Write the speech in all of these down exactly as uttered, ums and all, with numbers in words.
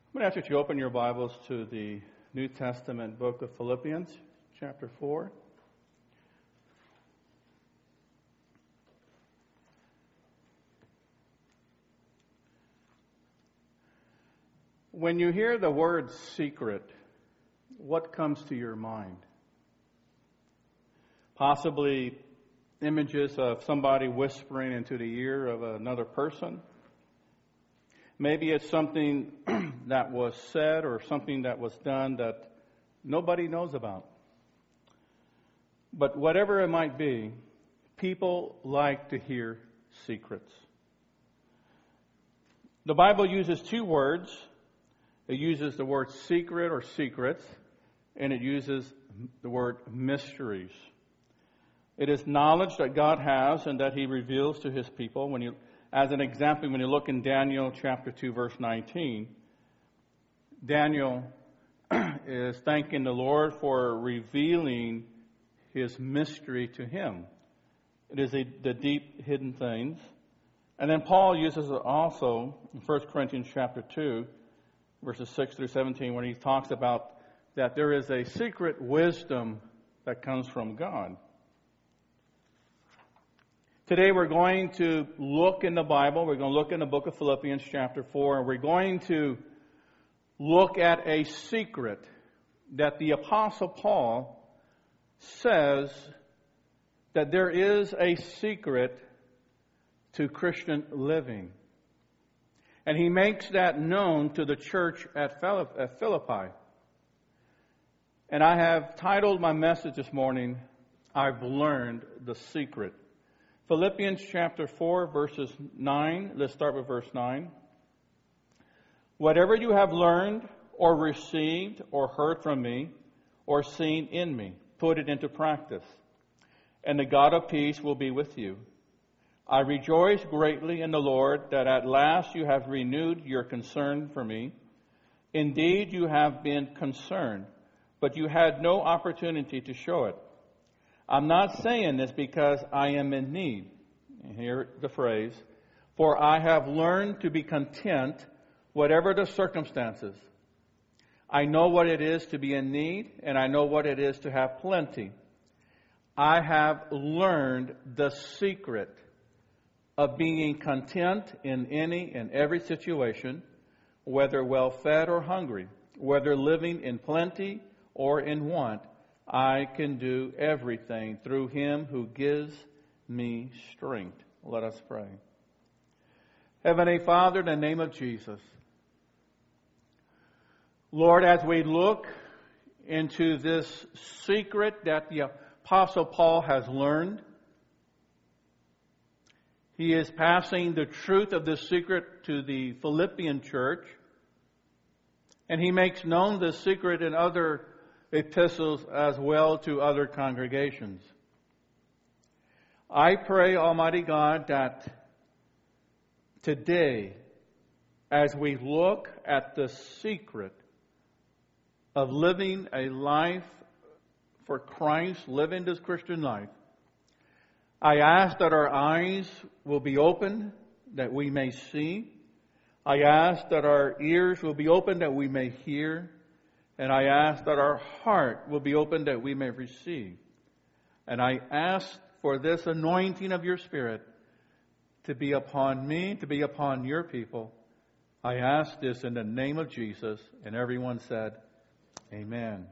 I'm going to ask you to open your Bibles to the New Testament book of Philippians, chapter four. When you hear the word secret, what comes to your mind? Possibly images of somebody whispering into the ear of another person. Maybe it's something that was said or something that was done that nobody knows about. But whatever it might be, people like to hear secrets. The Bible uses two words. It uses the word secret or secrets, and it uses the word mysteries. It is knowledge that God has and that He reveals to His people. When you As an example, when you look in Daniel chapter two, verse nineteen, Daniel is thanking the Lord for revealing His mystery to him. It is a, the deep hidden things. And then Paul uses it also in First Corinthians chapter two, verses six through seventeen, when he talks about that there is a secret wisdom that comes from God. Today we're going to look in the Bible, we're going to look in the book of Philippians chapter four, and we're going to look at a secret that the Apostle Paul says that there is a secret to Christian living. And he makes that known to the church at Philippi. And I have titled my message this morning, I've Learned the Secret. Philippians chapter four, verses nine. Let's start with verse nine. Whatever you have learned or received or heard from me or seen in me, put it into practice, and the God of peace will be with you. I rejoice greatly in the Lord that at last you have renewed your concern for me. Indeed, you have been concerned, but you had no opportunity to show it. I'm not saying this because I am in need. Hear the phrase, for I have learned to be content whatever the circumstances. I know what it is to be in need, and I know what it is to have plenty. I have learned the secret of being content in any and every situation, whether well-fed or hungry, whether living in plenty or in want. I can do everything through Him who gives me strength. Let us pray. Heavenly Father, in the name of Jesus, Lord, as we look into this secret that the Apostle Paul has learned, he is passing the truth of this secret to the Philippian church, and he makes known this secret in other epistles as well to other congregations. I pray, Almighty God, that today, as we look at the secret of living a life for Christ, living this Christian life, I ask that our eyes will be open, that we may see. I ask that our ears will be open, that we may hear. And I ask that our heart will be open that we may receive. And I ask for this anointing of your Spirit to be upon me, to be upon your people. I ask this in the name of Jesus. And everyone said, Amen.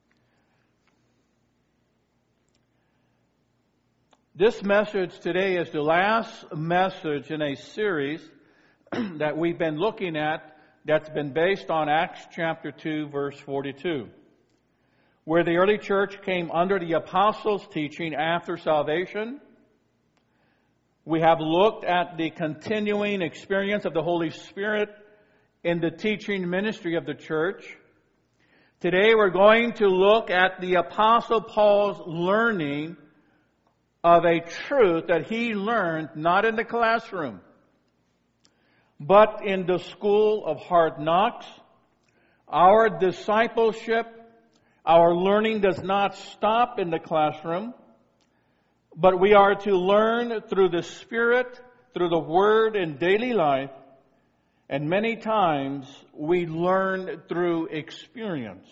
This message today is the last message in a series that we've been looking at that's been based on Acts chapter two, verse forty-two, where the early church came under the apostles' teaching after salvation. We have looked at the continuing experience of the Holy Spirit in the teaching ministry of the church. Today we're going to look at the Apostle Paul's learning of a truth that he learned not in the classroom, but in the school of hard knocks. Our discipleship, our learning does not stop in the classroom, but we are to learn through the Spirit, through the Word in daily life, And many times we learn through experience.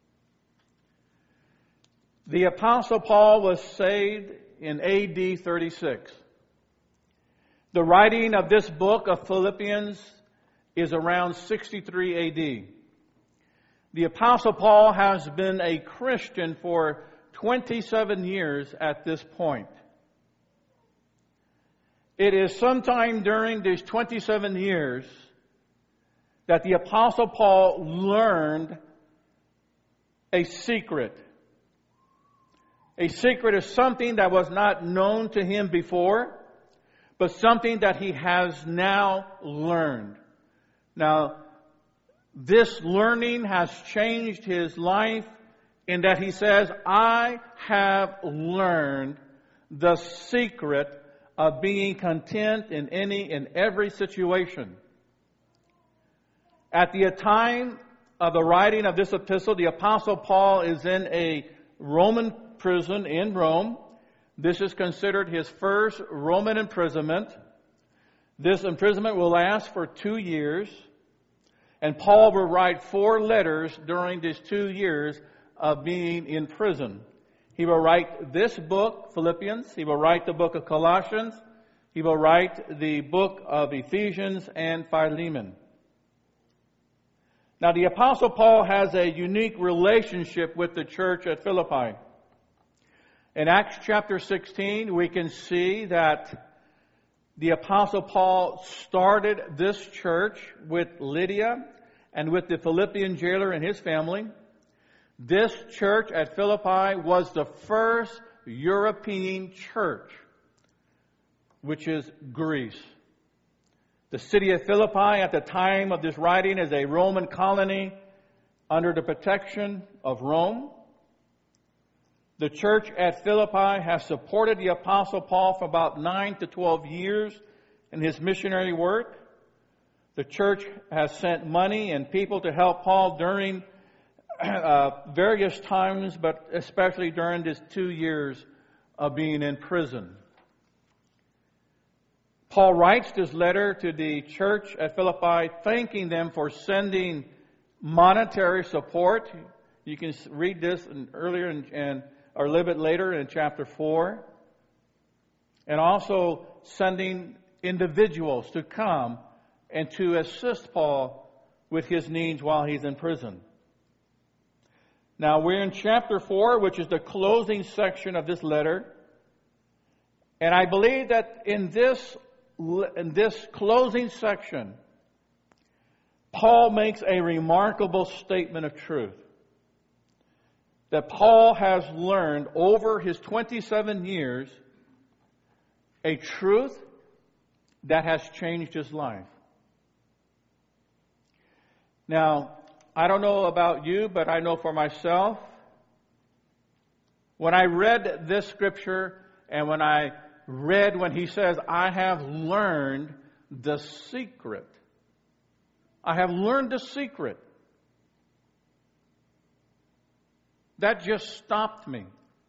The Apostle Paul was saved in A D thirty-six. The writing of this book of Philippians is around sixty-three A D. The Apostle Paul has been a Christian for twenty-seven years at this point. It is sometime during these twenty-seven years that the Apostle Paul learned a secret. A secret is something that was not known to him before, but something that he has now learned. Now, this learning has changed his life in that he says, I have learned the secret of being content in any and every situation. At the time of the writing of this epistle, the Apostle Paul is in a Roman prison in Rome. This is considered his first Roman imprisonment. This imprisonment will last for two years. And Paul will write four letters during these two years of being in prison. He will write this book, Philippians. He will write the book of Colossians. He will write the book of Ephesians and Philemon. Now, the Apostle Paul has a unique relationship with the church at Philippi. In Acts chapter sixteen, we can see that the Apostle Paul started this church with Lydia and with the Philippian jailer and his family. This church at Philippi was the first European church, which is Greece. The city of Philippi at the time of this writing is a Roman colony under the protection of Rome. The church at Philippi has supported the Apostle Paul for about nine to twelve years in his missionary work. The church has sent money and people to help Paul during uh, various times, but especially during these two years of being in prison. Paul writes this letter to the church at Philippi, thanking them for sending monetary support. You can read this in, earlier in, in, or a little bit later in chapter four. And also sending individuals to come and to assist Paul with his needs while he's in prison. Now we're in chapter four, which is the closing section of this letter. And I believe that in this in this closing section, Paul makes a remarkable statement of truth. That Paul has learned over his twenty-seven years a truth that has changed his life. Now, I don't know about you, but I know for myself, when I read this scripture and when I read when he says, I have learned the secret. I have learned the secret. That just stopped me.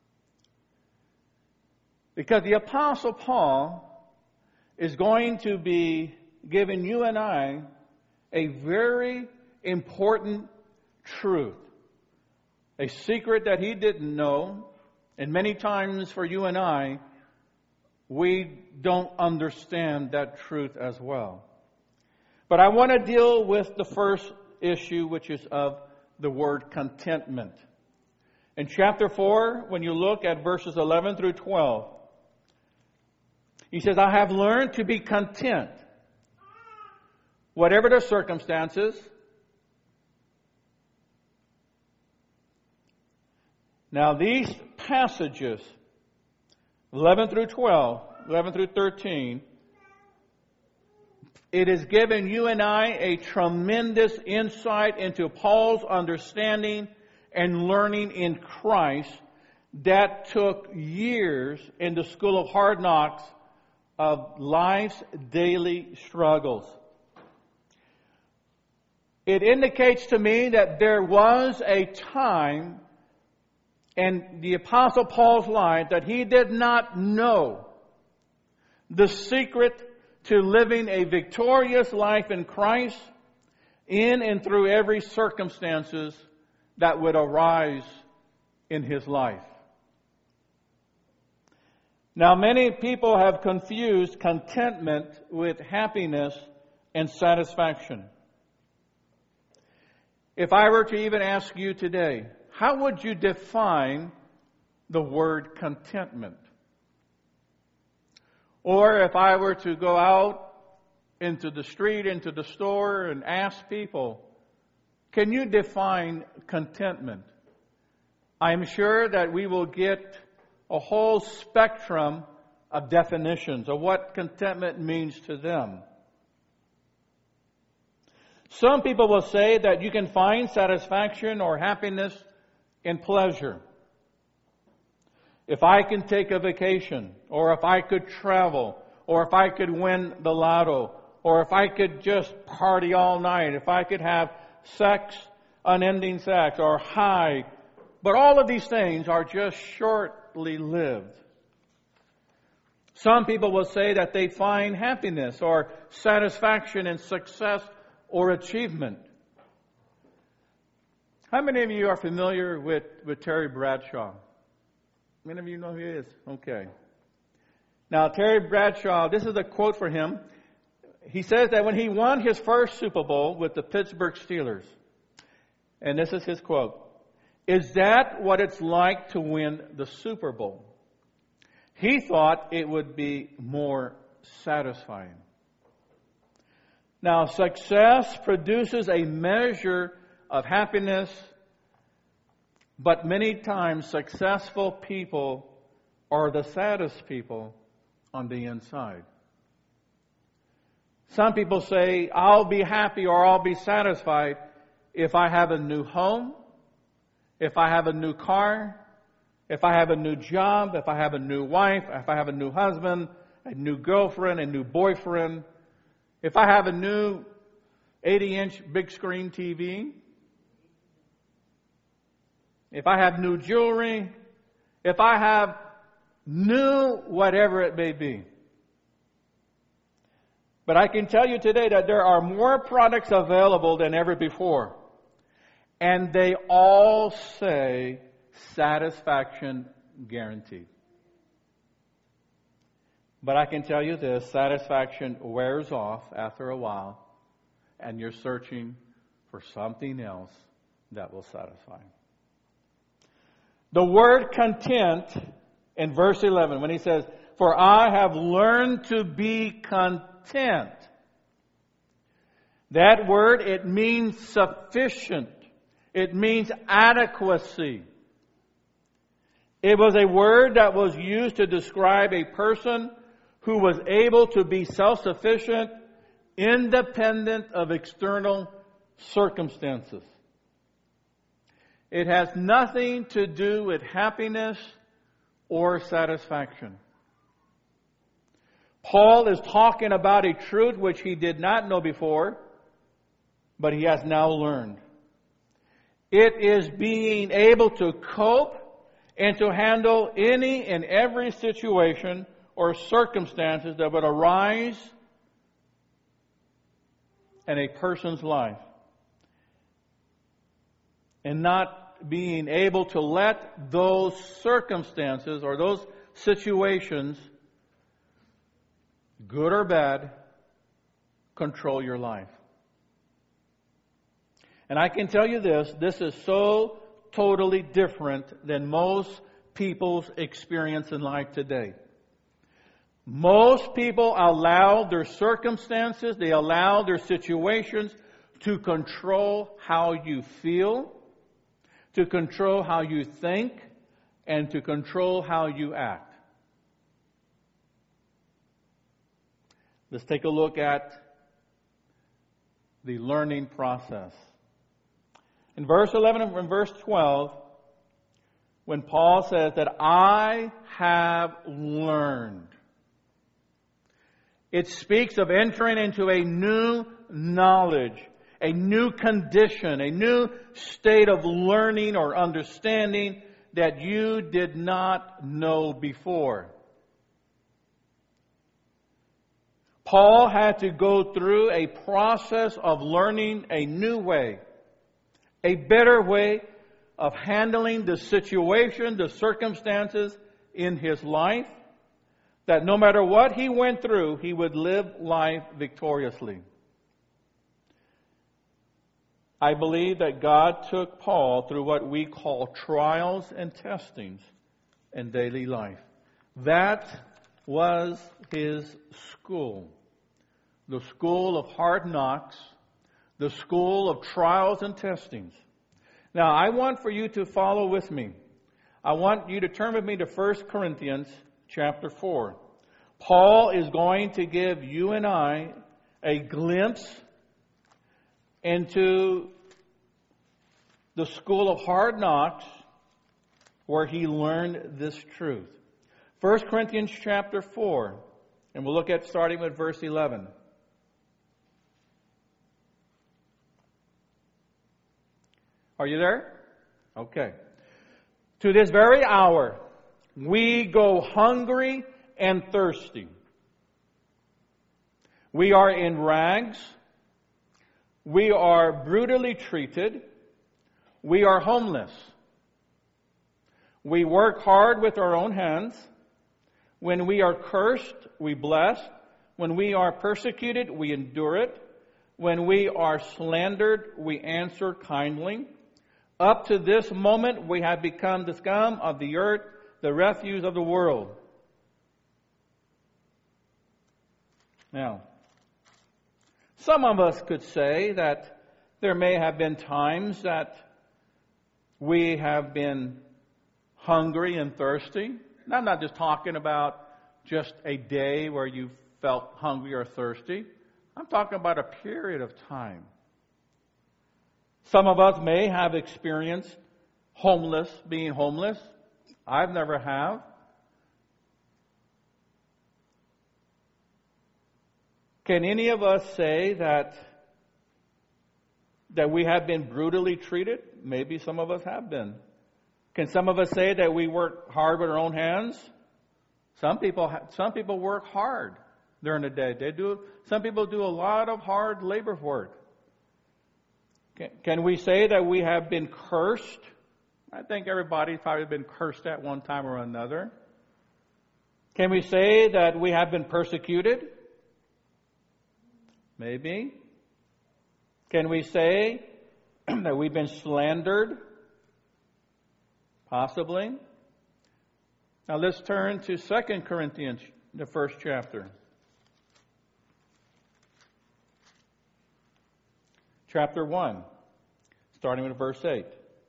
Because the Apostle Paul is going to be giving you and I a very important truth. A secret that he didn't know. And many times for you and I, we don't understand that truth as well. But I want to deal with the first issue, which is of the word contentment. In chapter four, when you look at verses eleven through twelve, he says, I have learned to be content, whatever the circumstances. Now these passages, eleven through twelve, eleven through thirteen, it has given you and I a tremendous insight into Paul's understanding and learning in Christ that took years in the school of hard knocks of life's daily struggles. It indicates to me that there was a time in the Apostle Paul's life that he did not know the secret to living a victorious life in Christ in and through every circumstances that would arise in his life. Now, many people have confused contentment with happiness and satisfaction. If I were to even ask you today, how would you define the word contentment? Or if I were to go out into the street, into the store, and ask people, can you define contentment? I'm sure that we will get a whole spectrum of definitions of what contentment means to them. Some people will say that you can find satisfaction or happiness in pleasure. If I can take a vacation, or if I could travel, or if I could win the lotto, or if I could just party all night, if I could have sex, unending sex, or high. But all of these things are just shortly lived. Some people will say that they find happiness or satisfaction in success or achievement. How many of you are familiar with, with Terry Bradshaw? Many of you know who he is? Okay. Now, Terry Bradshaw, this is a quote for him. He says that when he won his first Super Bowl with the Pittsburgh Steelers, and this is his quote, "Is that what it's like to win the Super Bowl?" He thought it would be more satisfying. Now, success produces a measure of happiness, but many times successful people are the saddest people on the inside. Some people say, I'll be happy or I'll be satisfied if I have a new home, if I have a new car, if I have a new job, if I have a new wife, if I have a new husband, a new girlfriend, a new boyfriend, if I have a new eighty-inch big screen T V, if I have new jewelry, if I have new whatever it may be. But I can tell you today that there are more products available than ever before. And they all say satisfaction guaranteed. But I can tell you this, satisfaction wears off after a while, and you're searching for something else that will satisfy. The word content in verse eleven, when he says, "For I have learned to be content." That word, it means sufficient. It means adequacy. It was a word that was used to describe a person who was able to be self-sufficient, independent of external circumstances. It has nothing to do with happiness or satisfaction. Paul is talking about a truth which he did not know before, but he has now learned. It is being able to cope and to handle any and every situation or circumstances that would arise in a person's life. And not being able to let those circumstances or those situations, good or bad, control your life. And I can tell you this, this is so totally different than most people's experience in life today. Most people allow their circumstances, they allow their situations to control how you feel, to control how you think, and to control how you act. Let's take a look at the learning process. In verse eleven and verse twelve, when Paul says that I have learned, it speaks of entering into a new knowledge, a new condition, a new state of learning or understanding that you did not know before. Paul had to go through a process of learning a new way, a better way of handling the situation, the circumstances in his life, that no matter what he went through, he would live life victoriously. I believe that God took Paul through what we call trials and testings in daily life. That was his school. The school of hard knocks, the school of trials and testings. Now, I want for you to follow with me. I want you to turn with me to First Corinthians chapter four. Paul is going to give you and I a glimpse into the school of hard knocks where he learned this truth. First Corinthians chapter four, and we'll look at starting with verse eleven. Are you there? Okay. To this very hour, we go hungry and thirsty. We are in rags. We are brutally treated. We are homeless. We work hard with our own hands. When we are cursed, we bless. When we are persecuted, we endure it. When we are slandered, we answer kindly. Up to this moment, we have become the scum of the earth, the refuse of the world. Now, some of us could say that there may have been times that we have been hungry and thirsty. And I'm not just talking about just a day where you felt hungry or thirsty. I'm talking about a period of time. Some of us may have experienced homeless, being homeless. I've never have. Can any of us say that that we have been brutally treated? Maybe some of us have been. Can some of us say that we work hard with our own hands? Some people ha- some people work hard during the day. They do. Some people do a lot of hard labor work. Can, can we say that we have been cursed? I think everybody's probably been cursed at one time or another. Can we say that we have been persecuted? Maybe. Can we say that we've been slandered? Possibly. Now let's turn to Second Corinthians, the first chapter. Chapter one, starting with verse eight.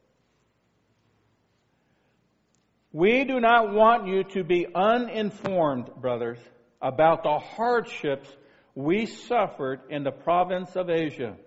We do not want you to be uninformed, brothers, about the hardships we suffered in the province of Asia.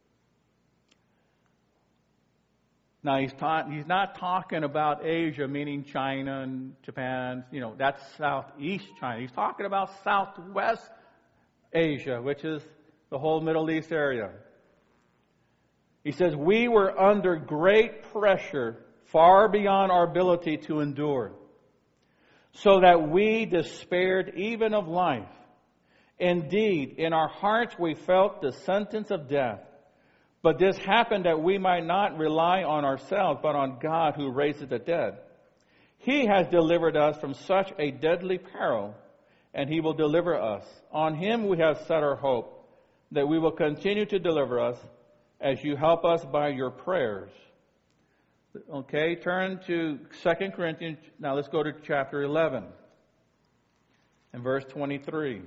Now, he's, ta- he's not talking about Asia, meaning China and Japan. You know, that's southeast China. He's talking about southwest Asia, which is the whole Middle East area. He says, we were under great pressure, far beyond our ability to endure, so that we despaired even of life. Indeed, in our hearts we felt the sentence of death. But this happened that we might not rely on ourselves, but on God who raises the dead. He has delivered us from such a deadly peril, and He will deliver us. On Him we have set our hope, that we will continue to deliver us as you help us by your prayers. Okay, turn to Second Corinthians. Now let's go to chapter eleven and verse twenty-three.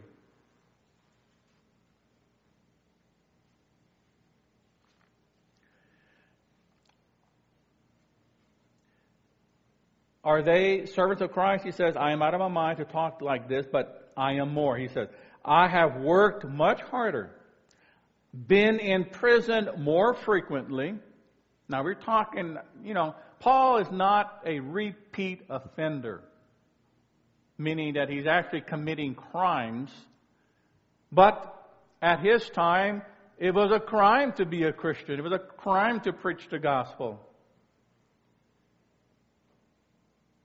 Are they servants of Christ? He says, I am out of my mind to talk like this, but I am more. He says, I have worked much harder, been in prison more frequently. Now we're talking, you know, Paul is not a repeat offender, meaning that he's actually committing crimes. But at his time, it was a crime to be a Christian. It was a crime to preach the gospel.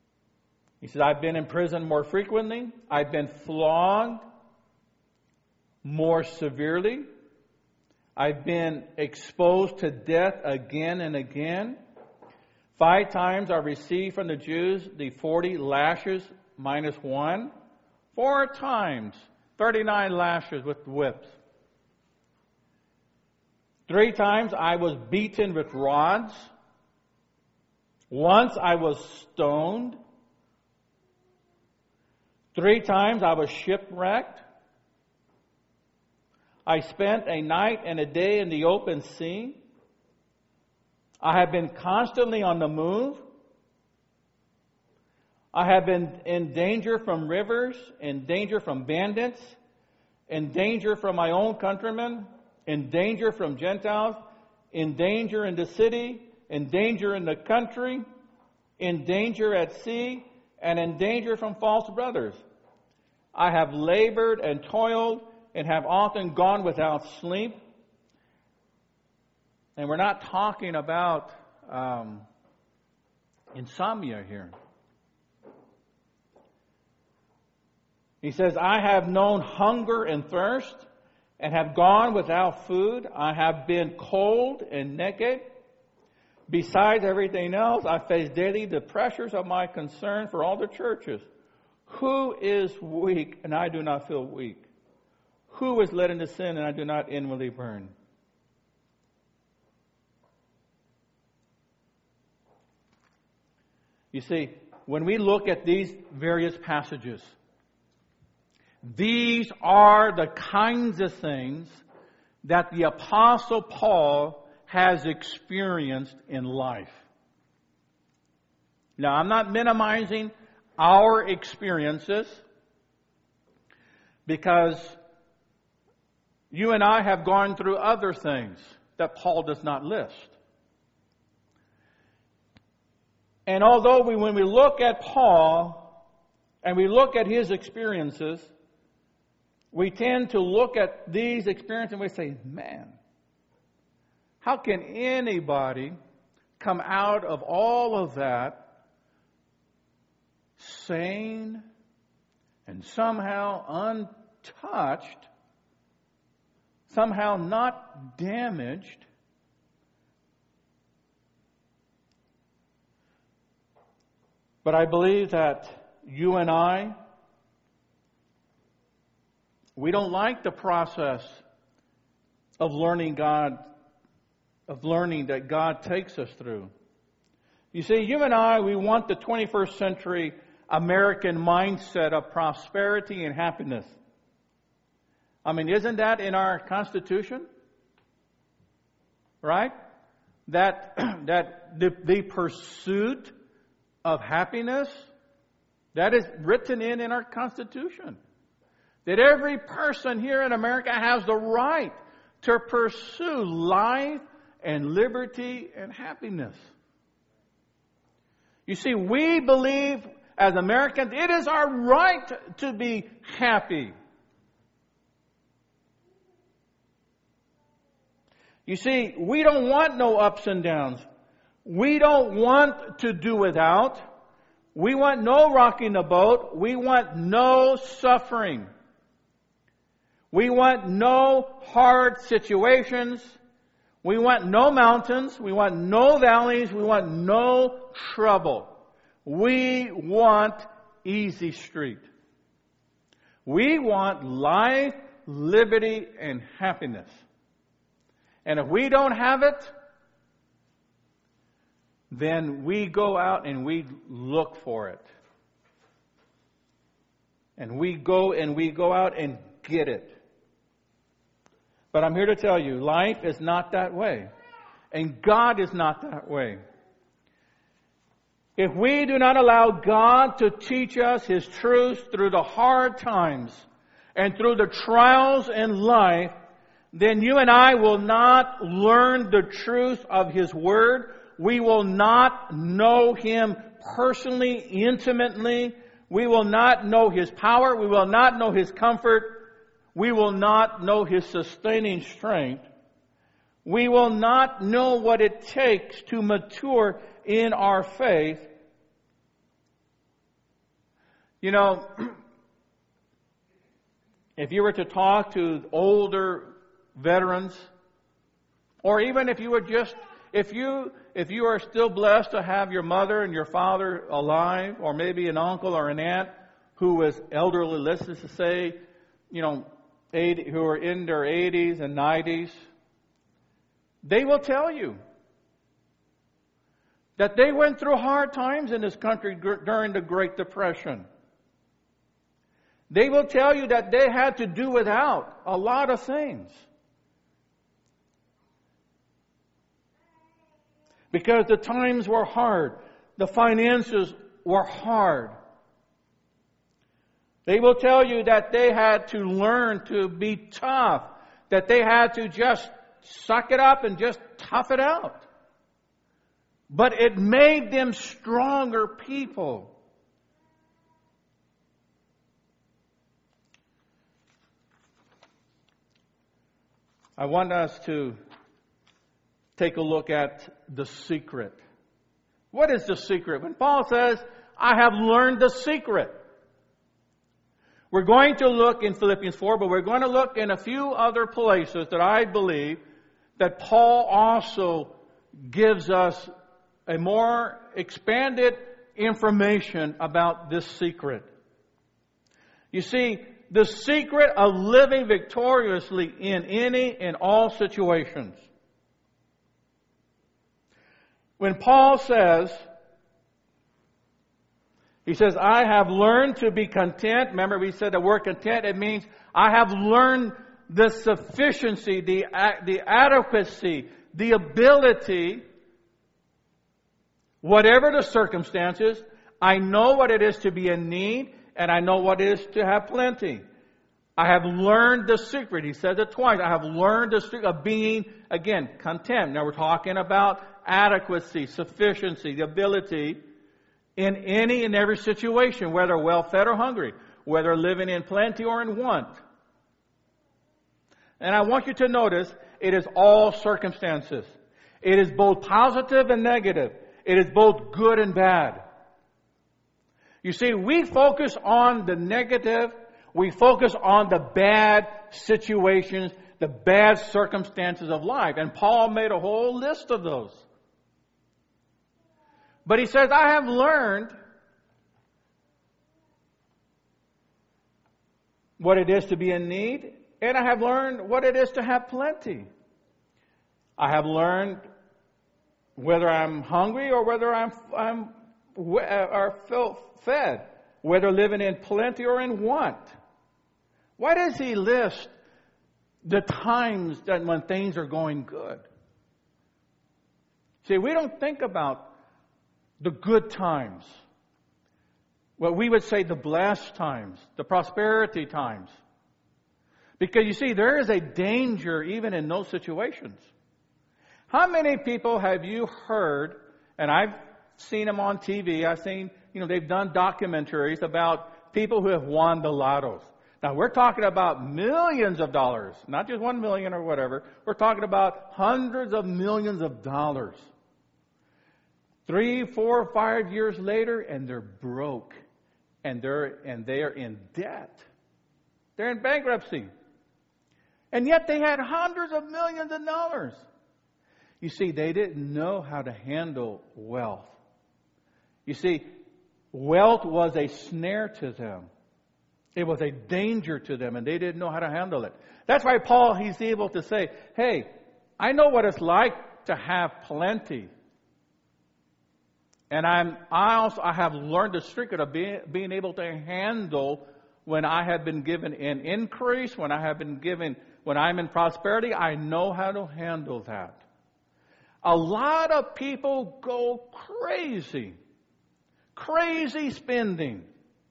He said, I've been in prison more frequently. I've been flogged. more severely. I've been exposed to death again and again. Five times I received from the Jews the forty lashes minus one. Four times, thirty-nine lashes with whips. Three times I was beaten with rods. Once I was stoned. Three times I was shipwrecked. I spent a night and a day in the open sea. I have been constantly on the move. I have been in danger from rivers, in danger from bandits, in danger from my own countrymen, in danger from Gentiles, in danger in the city, in danger in the country, in danger at sea, and in danger from false brothers. I have labored and toiled and have often gone without sleep. And we're not talking about um, insomnia here. He says, I have known hunger and thirst and have gone without food. I have been cold and naked. Besides everything else, I face daily the pressures of my concern for all the churches. Who is weak and I do not feel weak? Who is led into sin and I do not inwardly burn? You see, when we look at these various passages, these are the kinds of things that the Apostle Paul has experienced in life. Now, I'm not minimizing our experiences because you and I have gone through other things that Paul does not list. And although we, when we look at Paul and we look at his experiences, we tend to look at these experiences and we say, man, how can anybody come out of all of that sane and somehow untouched, somehow not damaged? But I believe that you and I, we don't like the process of learning God, of learning that God takes us through. You see, you and I, we want the twenty-first century American mindset of prosperity and happiness. I mean, isn't that in our Constitution? Right? That, that the, the pursuit of happiness, that is written in in our Constitution. That every person here in America has the right to pursue life and liberty and happiness. You see, we believe as Americans, it is our right to be happy. You see, we don't want no ups and downs. We don't want to do without. We want no rocking the boat. We want no suffering. We want no hard situations. We want no mountains. We want no valleys. We want no trouble. We want easy street. We want life, liberty, and happiness. And if we don't have it, then we go out and we look for it. And we go and we go out and get it. But I'm here to tell you, life is not that way. And God is not that way. If we do not allow God to teach us His truth through the hard times and through the trials in life, then you and I will not learn the truth of His Word. We will not know Him personally, intimately. We will not know His power. We will not know His comfort. We will not know His sustaining strength. We will not know what it takes to mature in our faith. You know, if you were to talk to older veterans, or even if you were just, if you, if you are still blessed to have your mother and your father alive, or maybe an uncle or an aunt who was elderly, let's just say, you know, eighty, who are in their eighties and nineties, they will tell you that they went through hard times in this country during the Great Depression. They will tell you that they had to do without a lot of things, because the times were hard. The finances were hard. They will tell you that they had to learn to be tough, that they had to just suck it up and just tough it out. But it made them stronger people. I want us to take a look at the secret. What is the secret? When Paul says, I have learned the secret. We're going to look in Philippians four, but we're going to look in a few other places that I believe that Paul also gives us a more expanded information about this secret. You see, the secret of living victoriously in any and all situations. When Paul says, he says, I have learned to be content. Remember, we said the word content, it means I have learned the sufficiency, the, the adequacy, the ability, whatever the circumstances, I know what it is to be in need, and I know what it is to have plenty. I have learned the secret. He says it twice. I have learned the secret of being, again, content. Now we're talking about adequacy, sufficiency, the ability in any and every situation, whether well-fed or hungry, whether living in plenty or in want. And I want you to notice, it is all circumstances. It is both positive and negative. It is both good and bad. You see, we focus on the negative. We focus on the bad situations, the bad circumstances of life. And Paul made a whole list of those. But he says, I have learned what it is to be in need, and I have learned what it is to have plenty. I have learned whether I'm hungry or whether I'm, I'm or fed, whether living in plenty or in want. Why does he list the times that when things are going good? See, we don't think about the good times. What we would say the blessed times, the prosperity times. Because you see, there is a danger even in those situations. How many people have you heard, and I've seen them on T V, I've seen, you know, they've done documentaries about people who have won the lottos. Now, we're talking about millions of dollars, not just one million or whatever. We're talking about hundreds of millions of dollars. Three, four, five years later, and they're broke. And they're, and they're in debt. They're in bankruptcy. And yet they had hundreds of millions of dollars. You see, they didn't know how to handle wealth. You see, wealth was a snare to them. It was a danger to them, and they didn't know how to handle it. That's why Paul, he's able to say, hey, I know what it's like to have plenty. And I'm, I also I have learned the secret of being, being able to handle when I have been given an increase, when I have been given, when I'm in prosperity, I know how to handle that. A lot of people go crazy. Crazy spending.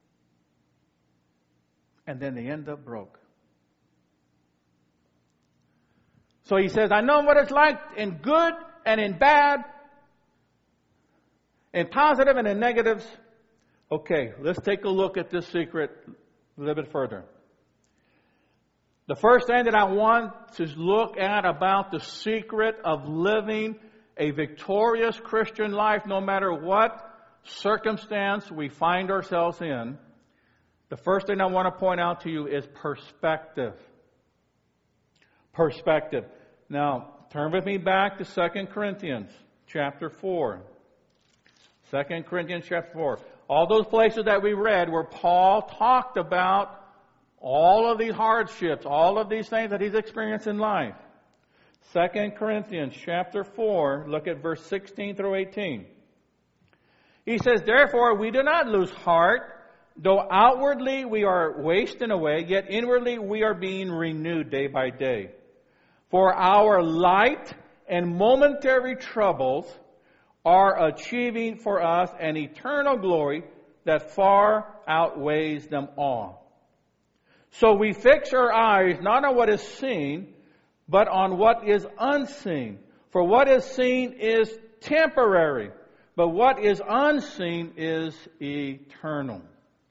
And then they end up broke. So he says, I know what it's like in good and in bad, in positive and in negatives. Okay, let's take a look at this secret a little bit further. The first thing that I want to look at about the secret of living a victorious Christian life, no matter what circumstance we find ourselves in, The first thing I want to point out to you is perspective. Perspective. Now, turn with me back to Second Corinthians chapter four. Second Corinthians chapter four. All those places that we read where Paul talked about all of these hardships, all of these things that he's experienced in life. Second Corinthians chapter four, look at verse sixteen through eighteen. He says, "Therefore we do not lose heart, though outwardly we are wasting away, yet inwardly we are being renewed day by day. For our light and momentary troubles are achieving for us an eternal glory that far outweighs them all. So we fix our eyes not on what is seen, but on what is unseen. For what is seen is temporary, but what is unseen is eternal."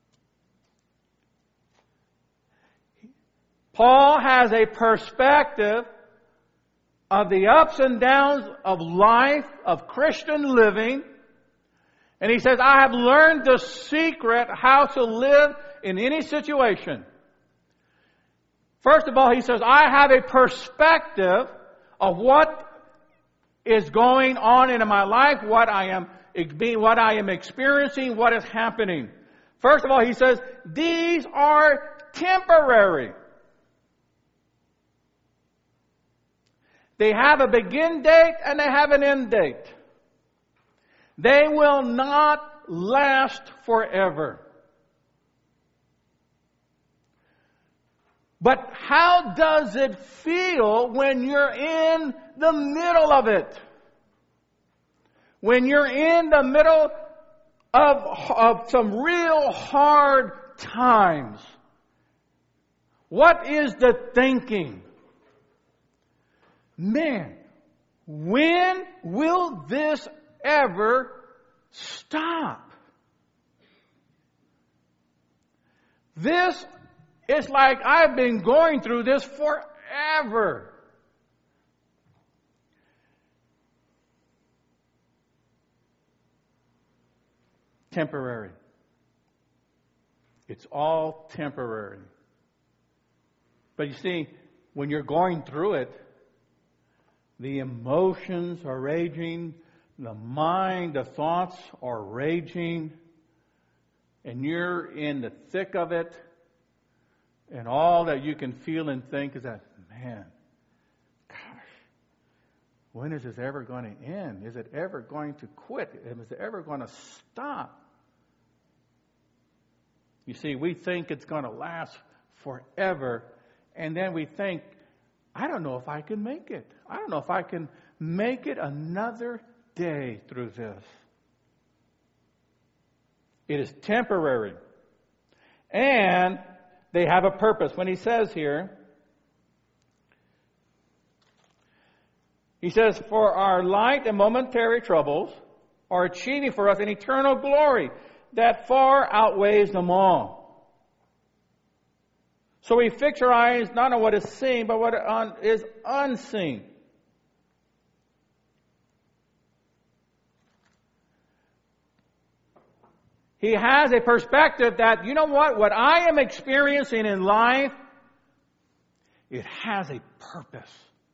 Paul has a perspective of the ups and downs of life, of Christian living. And he says, I have learned the secret how to live in any situation. First of all, he says, I have a perspective of what is going on in my life, what I am what I am experiencing, what is happening. First of all, he says, these are temporary. They have a begin date and they have an end date. They will not last forever. But how does it feel when you're in the middle of it? When you're in the middle of, of some real hard times? What is the thinking? Man, when will this ever stop? This is like I've been going through this forever. Temporary. It's all temporary. But you see, when you're going through it, the emotions are raging, the mind, the thoughts are raging, and you're in the thick of it, and all that you can feel and think is that, man, gosh, when is this ever going to end? Is it ever going to quit? Is it ever going to stop? You see, we think it's going to last forever, and then we think, I don't know if I can make it. I don't know if I can make it another day through this. It is temporary. And they have a purpose. When he says here, he says, for our light and momentary troubles are achieving for us an eternal glory that far outweighs them all. So we fix our eyes not on what is seen, but what is unseen. He has a perspective that, you know what, what I am experiencing in life, it has a purpose.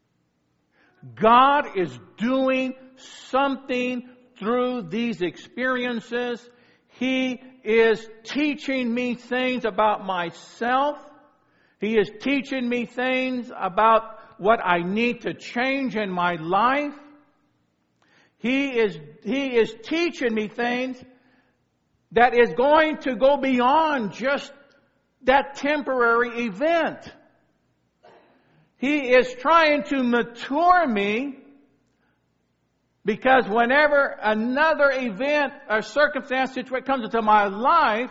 God is doing something through these experiences. He is teaching me things about myself. He is teaching me things about what I need to change in my life. He is, he is teaching me things that is going to go beyond just that temporary event. He is trying to mature me, because whenever another event or circumstance situation comes into my life,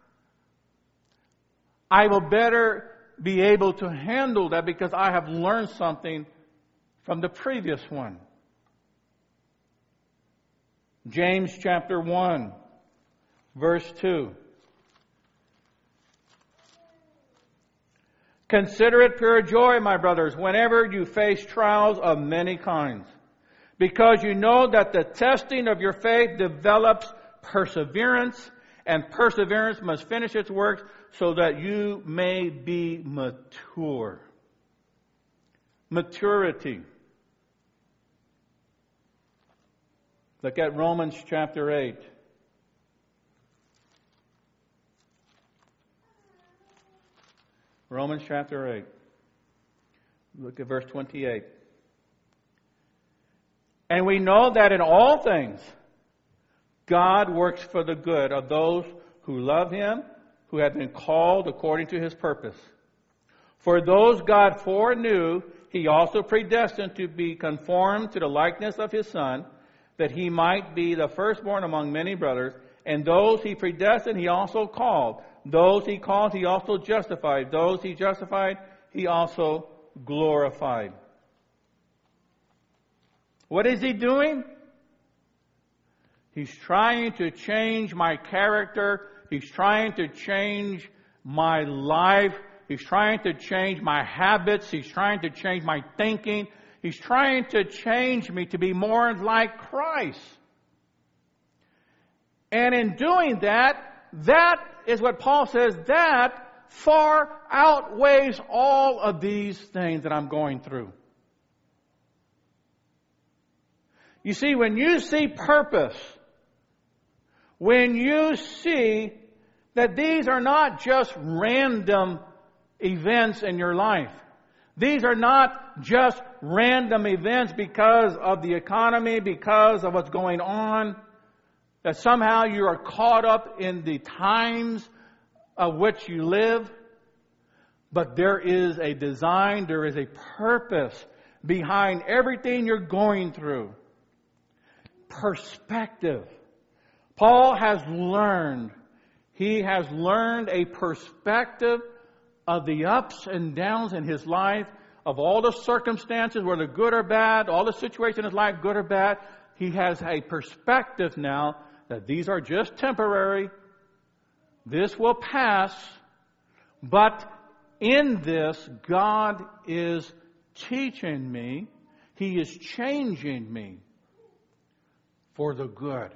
I will better be able to handle that because I have learned something from the previous one. James chapter one, verse two. Consider it pure joy, my brothers, whenever you face trials of many kinds, because you know that the testing of your faith develops perseverance, and perseverance must finish its work so that you may be mature. Maturity. Look at Romans chapter eight. Romans chapter eight. Look at verse twenty-eight. And we know that in all things, God works for the good of those who love Him, who have been called according to His purpose. For those God foreknew, He also predestined to be conformed to the likeness of His Son, that He might be the firstborn among many brothers. And those He predestined, He also called. Those He called, He also justified. Those He justified, He also glorified. What is He doing? He's trying to change my character. He's trying to change my life. He's trying to change my habits. He's trying to change my thinking. He's trying to change me to be more like Christ. And in doing that, that is what Paul says, that far outweighs all of these things that I'm going through. You see, when you see purpose, when you see that these are not just random events in your life. These are not just random events because of the economy, because of what's going on. That somehow you are caught up in the times of which you live. But there is a design, there is a purpose behind everything you're going through. Perspective. Paul has learned, he has learned a perspective of the ups and downs in his life, of all the circumstances, whether good or bad, all the situations in his life, good or bad. He has a perspective now that these are just temporary. This will pass. But in this, God is teaching me. He is changing me for the good.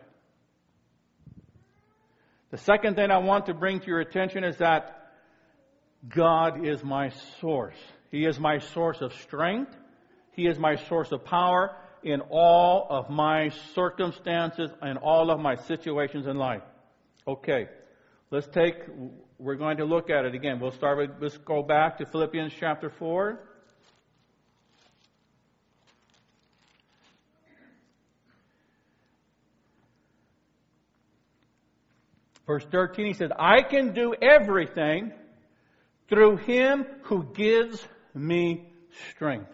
The second thing I want to bring to your attention is that God is my source. He is my source of strength. He is my source of power in all of my circumstances and all of my situations in life. Okay, let's take, we're going to look at it again. We'll start with, let's go back to Philippians chapter four. Verse thirteen, he says, I can do everything through Him who gives me strength.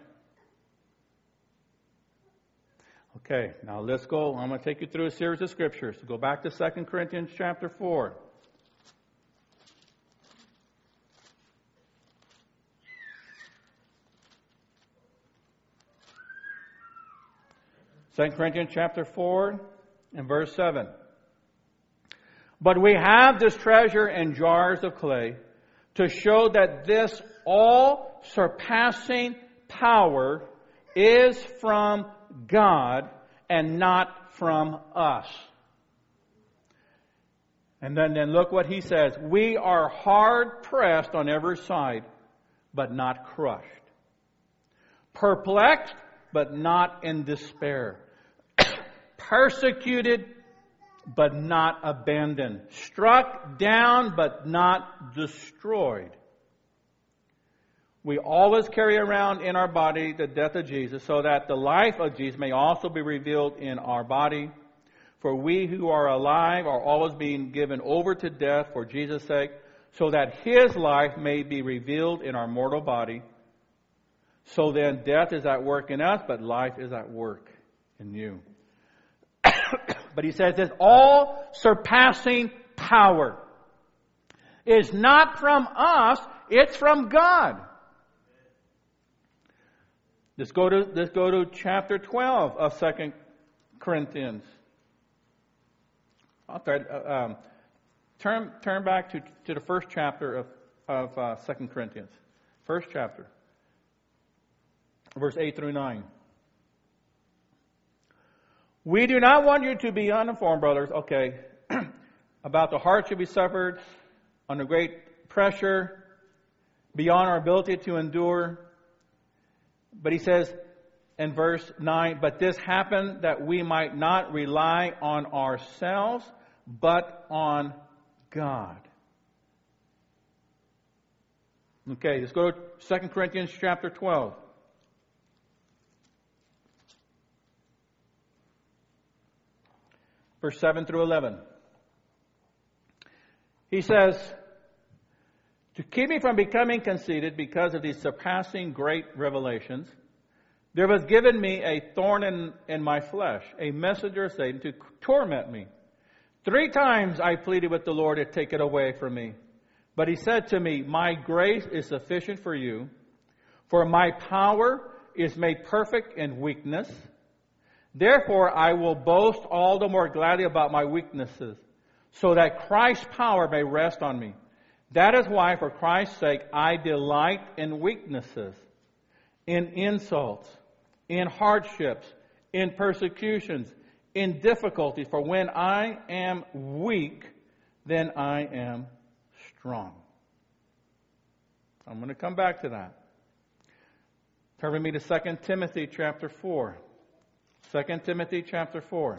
Okay, now let's go. I'm going to take you through a series of scriptures. Go back to Second Corinthians chapter four. Second Corinthians chapter four and verse seven. But we have this treasure in jars of clay to show that this all-surpassing power is from God and not from us. And then, then look what he says. We are hard pressed on every side, but not crushed. Perplexed, but not in despair. Persecuted, but not abandoned. Struck down, but not destroyed. We always carry around in our body the death of Jesus, so that the life of Jesus may also be revealed in our body. For we who are alive are always being given over to death for Jesus' sake, so that His life may be revealed in our mortal body. So then death is at work in us, but life is at work in you. But he says this all-surpassing power is not from us, it's from God. Let's go to, let's go to chapter twelve of Second Corinthians. I'll try, um, turn, turn back to, to the first chapter of, of uh, Second Corinthians. First chapter. Verse eight through nine. We do not want you to be uninformed, brothers, okay, about the hardship we suffered under great pressure beyond our ability to endure. But he says in verse nine, but this happened that we might not rely on ourselves, but on God. Okay, let's go to Second Corinthians chapter twelve. Verse seven through eleven. He says, to keep me from becoming conceited because of these surpassing great revelations, there was given me a thorn in, in my flesh, a messenger of Satan to torment me. Three times I pleaded with the Lord to take it away from me. But he said to me, my grace is sufficient for you, for my power is made perfect in weakness. Therefore I will boast all the more gladly about my weaknesses, so that Christ's power may rest on me. That is why, for Christ's sake, I delight in weaknesses, in insults, in hardships, in persecutions, in difficulties. For when I am weak, then I am strong. I'm going to come back to that. Turn with me to Second Timothy chapter four. Second Timothy chapter four.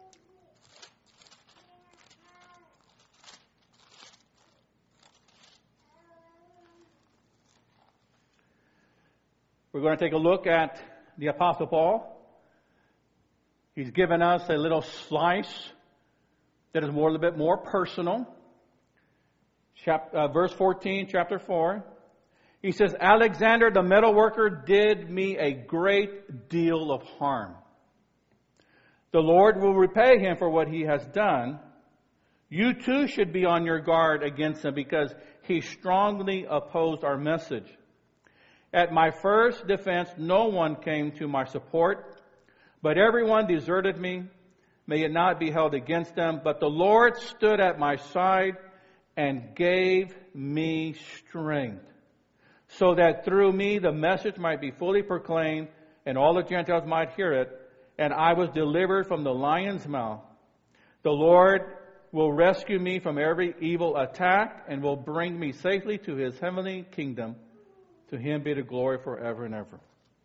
We're going to take a look at the Apostle Paul. He's given us a little slice that is more, a little bit more personal. Chapter, uh, verse fourteen, chapter four. He says, Alexander the metal worker did me a great deal of harm. The Lord will repay him for what he has done. You too should be on your guard against him because he strongly opposed our message. At my first defense, no one came to my support, but everyone deserted me. May it not be held against them. But the Lord stood at my side and gave me strength, so that through me the message might be fully proclaimed and all the Gentiles might hear it. And I was delivered from the lion's mouth. The Lord will rescue me from every evil attack and will bring me safely to his heavenly kingdom. To him be the glory forever and ever.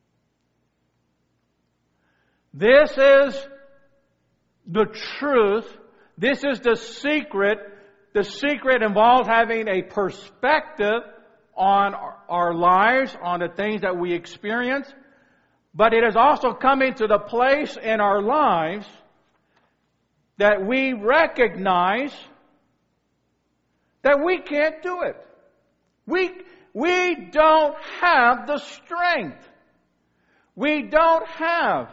This is the truth. This is the secret. The secret involves having a perspective on our lives, on the things that we experience. But it is also coming to the place in our lives that we recognize that we can't do it. We We don't have the strength. We don't have.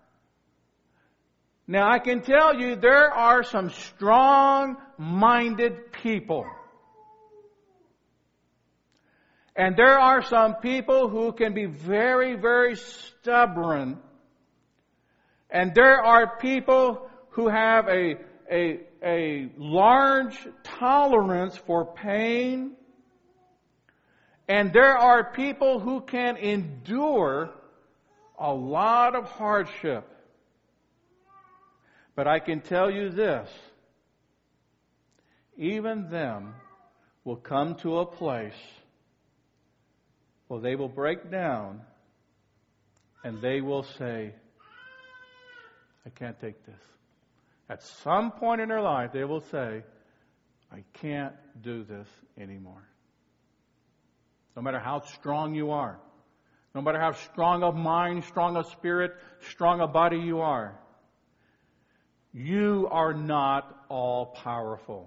Now I can tell you there are some strong-minded people. And there are some people who can be very, very stubborn. And there are people who have a, a, a large tolerance for pain. And there are people who can endure a lot of hardship. But I can tell you this, even them will come to a place where they will break down and they will say, I can't take this. At some point in their life, they will say, I can't do this anymore. No matter how strong you are, no matter how strong of mind, strong of spirit, strong of body you are, you are not all powerful.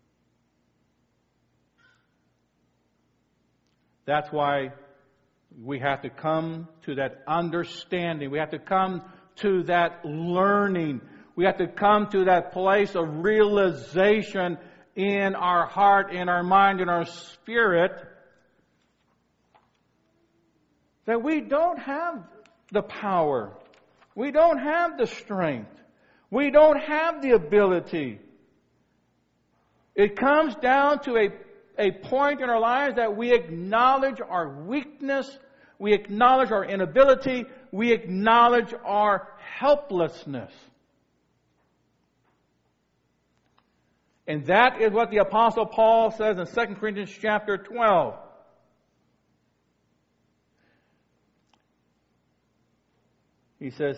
That's why we have to come to that understanding. We have to come to that learning. We have to come to that place of realization in our heart, in our mind, in our spirit, that we don't have the power. We don't have the strength. We don't have the ability. It comes down to a, a point in our lives that we acknowledge our weakness, we acknowledge our inability, we acknowledge our helplessness. And that is what the Apostle Paul says in Second Corinthians chapter twelve. He says,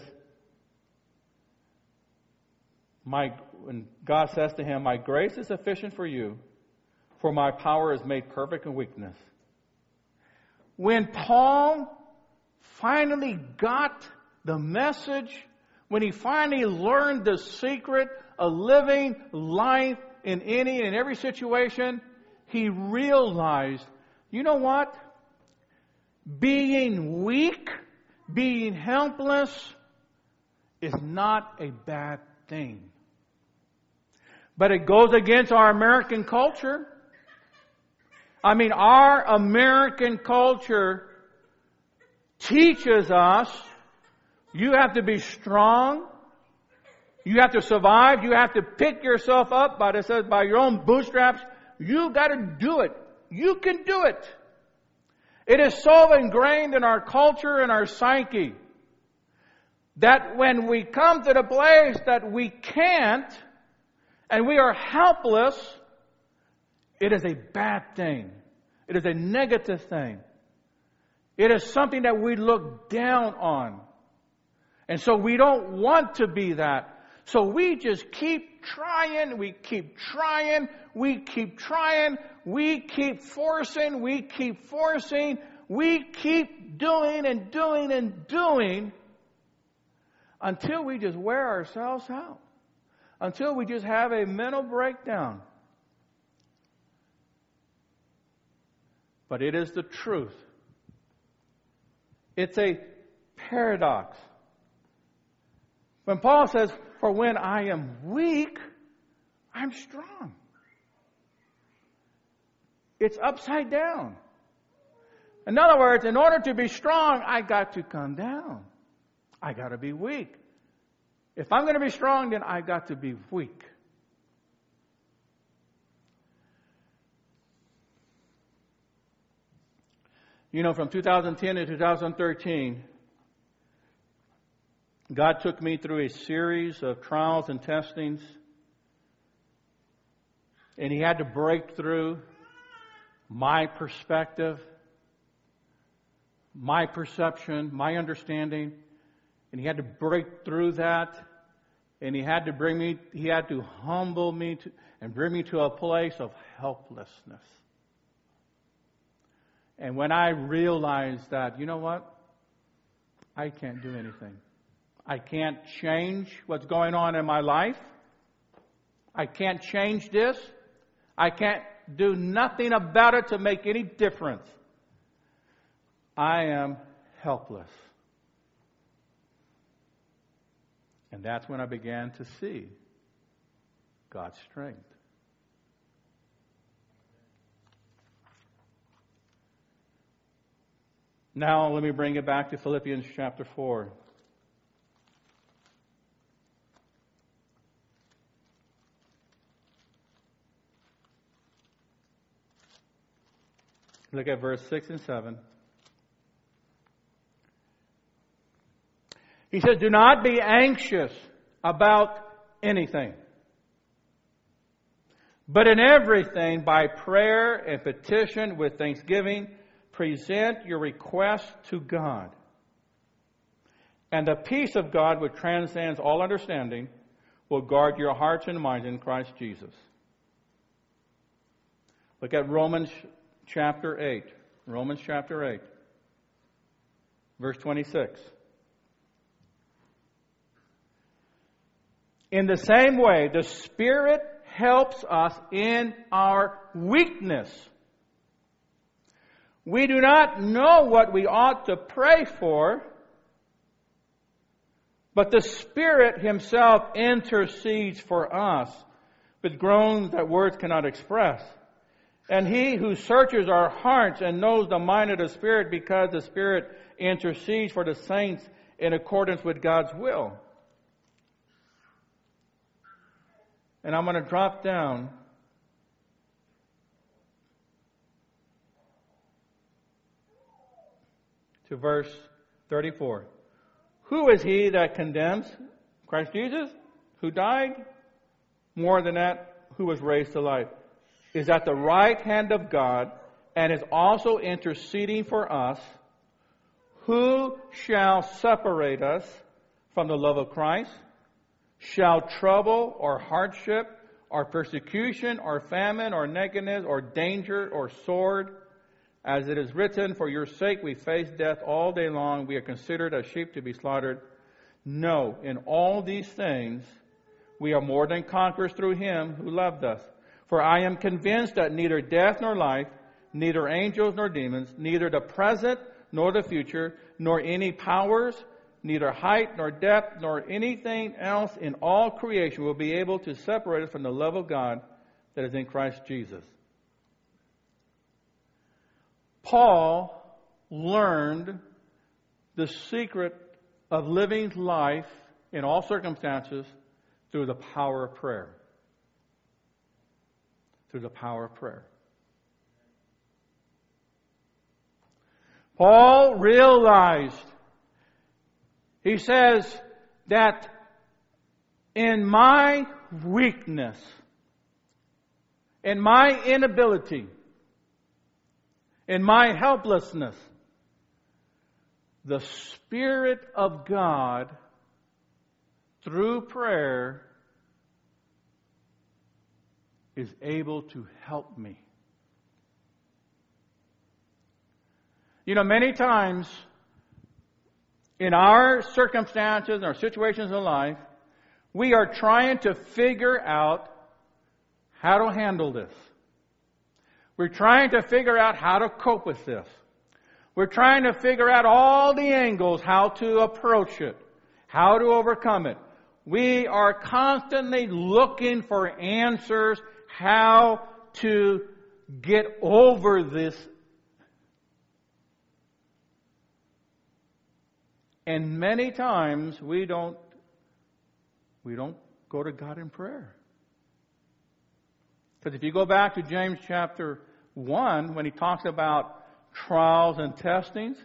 My, when God says to him, my grace is sufficient for you, for my power is made perfect in weakness. When Paul finally got the message, when he finally learned the secret of living life in any and every situation, he realized, you know what? Being weak, being helpless is not a bad thing. But it goes against our American culture. I mean, our American culture teaches us you have to be strong. You have to survive. You have to pick yourself up by, it says, by your own bootstraps. You got to do it. You can do it. It is so ingrained in our culture and our psyche that when we come to the place that we can't and we are helpless, it is a bad thing. It is a negative thing. It is something that we look down on. And so we don't want to be that. So we just keep trying, we keep trying, we keep trying, we keep forcing, we keep forcing, we keep doing and doing and doing until we just wear ourselves out. Until we just have a mental breakdown. But it is the truth. It's a paradox. When Paul says, for when I am weak, I'm strong. It's upside down. In other words, in order to be strong, I got to come down. I got to be weak. If I'm going to be strong, then I got to be weak. You know, from two thousand ten to two thousand thirteen, God took me through a series of trials and testings. And He had to break through my perspective, my perception, my understanding. And He had to break through that. And He had to bring me, He had to humble me to, and bring me to a place of helplessness. And when I realized that, you know what? I can't do anything. I can't change what's going on in my life. I can't change this. I can't do nothing about it to make any difference. I am helpless. And that's when I began to see God's strength. Now, let me bring it back to Philippians chapter four. Look at verse six and seven. He says, do not be anxious about anything, but in everything by prayer and petition with thanksgiving, present your requests to God. And the peace of God, which transcends all understanding, will guard your hearts and minds in Christ Jesus. Look at Romans chapter eight. Romans chapter eight. Verse twenty-six. In the same way, the Spirit helps us in our weakness. We do not know what we ought to pray for, but the Spirit Himself intercedes for us with groans that words cannot express. And He who searches our hearts and knows the mind of the Spirit, because the Spirit intercedes for the saints in accordance with God's will. And I'm going to drop down to verse thirty-four. Who is he that condemns? Christ Jesus, who died. More than that, who was raised to life, is at the right hand of God and is also interceding for us. Who shall separate us from the love of Christ? Shall trouble or hardship or persecution or famine or nakedness or danger or sword? As it is written, for your sake we face death all day long. We are considered as sheep to be slaughtered. No, in all these things we are more than conquerors through Him who loved us. For I am convinced that neither death nor life, neither angels nor demons, neither the present nor the future, nor any powers, neither height nor depth, nor anything else in all creation will be able to separate us from the love of God that is in Christ Jesus. Paul learned the secret of living life in all circumstances through the power of prayer. Through the power of prayer. Paul realized, he says, that in my weakness, in my inability, in my helplessness, the Spirit of God, through prayer, is able to help me. You know, many times in our circumstances, our situations in life, we are trying to figure out how to handle this. We're trying to figure out how to cope with this. We're trying to figure out all the angles, how to approach it, how to overcome it. We are constantly looking for answers, how to get over this. And many times we don't we don't go to God in prayer. Because if you go back to James chapter one, when he talks about trials and testings,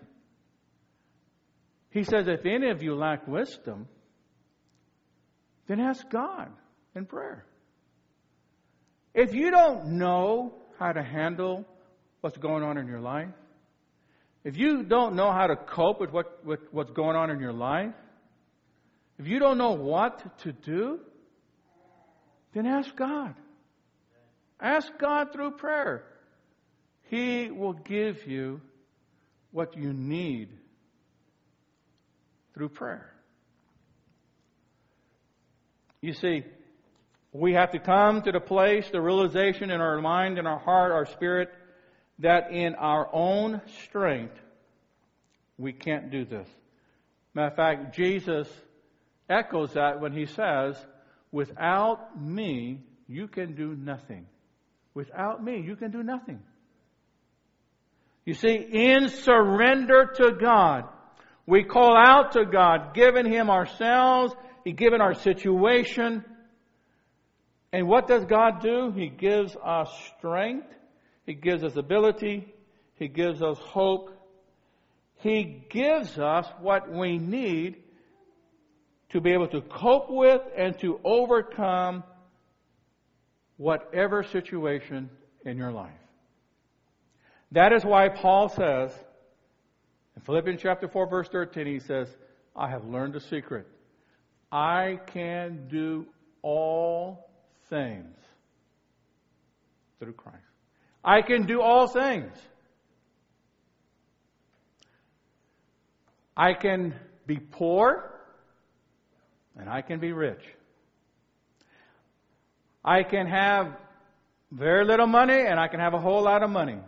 he says, if any of you lack wisdom, then ask God in prayer. If you don't know how to handle what's going on in your life, if you don't know how to cope with, what, with what's going on in your life, if you don't know what to do, then ask God. Ask God through prayer. He will give you what you need through prayer. You see, we have to come to the place, the realization in our mind, in our heart, our spirit, that in our own strength, we can't do this. Matter of fact, Jesus echoes that when He says, without me, you can do nothing. Without me, you can do nothing. You see, in surrender to God, we call out to God, giving Him ourselves, He given our situation. And what does God do? He gives us strength. He gives us ability. He gives us hope. He gives us what we need to be able to cope with and to overcome whatever situation in your life. That is why Paul says, in Philippians chapter four, verse thirteen, he says, I have learned a secret. I can do all things through Christ. I can do all things. I can be poor and I can be rich. I can have very little money and I can have a whole lot of money.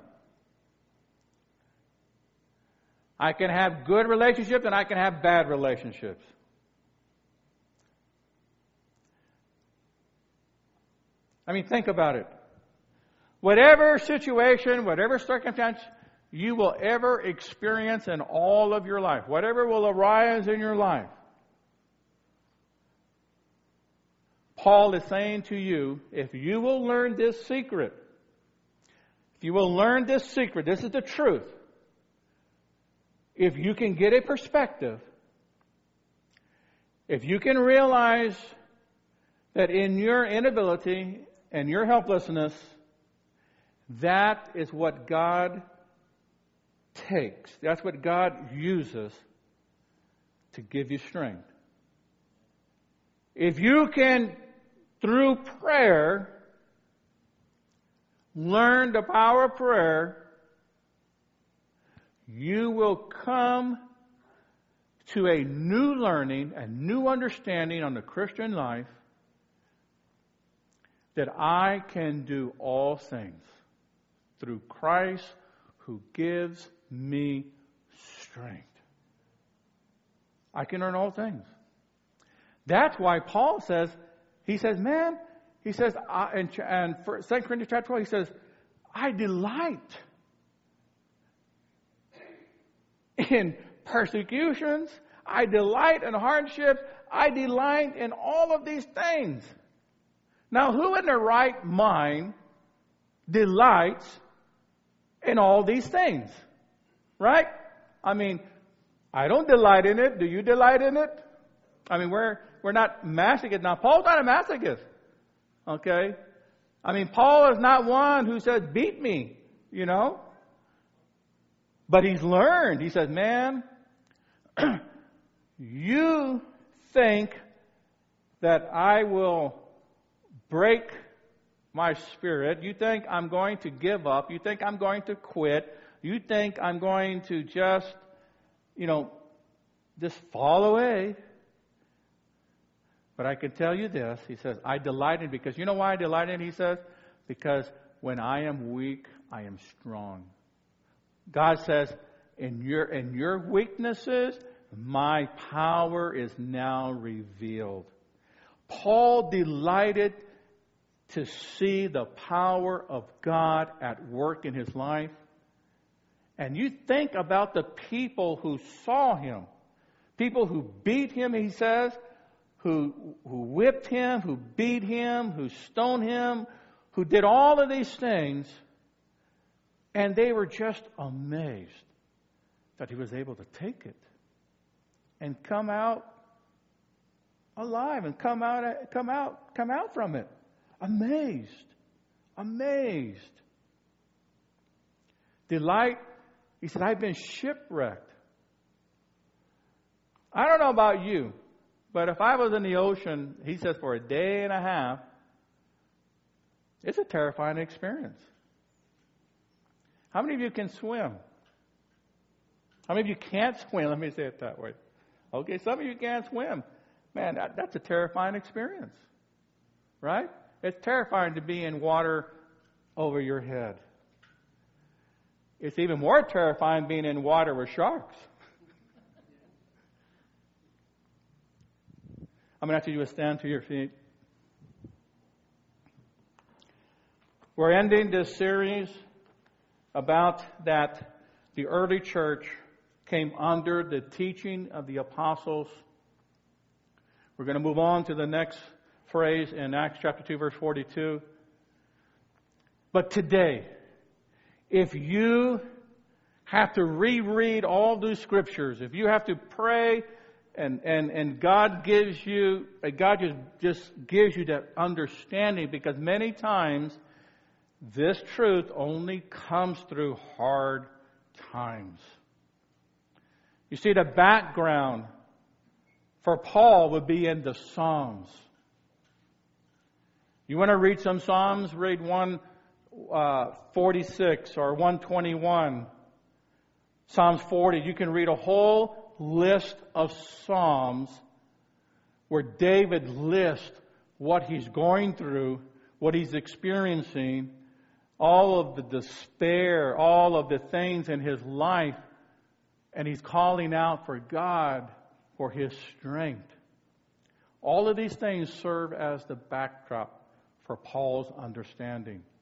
I can have good relationships and I can have bad relationships. I mean, think about it. Whatever situation, whatever circumstance you will ever experience in all of your life, whatever will arise in your life, Paul is saying to you, if you will learn this secret, if you will learn this secret, this is the truth. If you can get a perspective, if you can realize that in your inability, and your helplessness, that is what God takes. That's what God uses to give you strength. If you can, through prayer, learn the power of prayer, you will come to a new learning, a new understanding on the Christian life that I can do all things through Christ who gives me strength. I can learn all things. That's why Paul says, he says, man, he says, I, and, and for Second Corinthians chapter twelve, he says, I delight in persecutions. I delight in hardships. I delight in all of these things. Now, who in their right mind delights in all these things? Right? I mean, I don't delight in it. Do you delight in it? I mean, we're we're not masochists. Now, Paul's not a masochist. Okay? I mean, Paul is not one who says, beat me, you know? But he's learned. He says, man, you think that I will break my spirit. You think I'm going to give up. You think I'm going to quit. You think I'm going to just, you know, just fall away. But I can tell you this. He says, I delight in it. Because you know why I delight in it? He says, because when I am weak, I am strong. God says, in your, in your weaknesses, my power is now revealed. Paul delighted to see the power of God at work in his life. And you think about the people who saw him, people who beat him, he says, who, who whipped him, who beat him, who stoned him, who did all of these things, and they were just amazed that he was able to take it and come out alive and come out, come out, come out from it. Amazed. Amazed. Delight. He said, I've been shipwrecked. I don't know about you, but if I was in the ocean, he says, for a day and a half, it's a terrifying experience. How many of you can swim? How many of you can't swim? Let me say it that way. Okay, some of you can't swim. Man, that, that's a terrifying experience. Right? It's terrifying to be in water over your head. It's even more terrifying being in water with sharks. I'm going to ask you to stand to your feet. We're ending this series about that the early church came under the teaching of the apostles. We're going to move on to the next phrase in Acts chapter two, verse forty-two. But today, if you have to reread all these scriptures, if you have to pray and, and, and God gives you, God just, just gives you that understanding, because many times this truth only comes through hard times. You see, the background for Paul would be in the Psalms. You want to read some Psalms? Read one forty-six or one twenty-one. Psalms forty. You can read a whole list of Psalms where David lists what he's going through, what he's experiencing, all of the despair, all of the things in his life, and he's calling out for God for his strength. All of these things serve as the backdrop for Paul's understanding.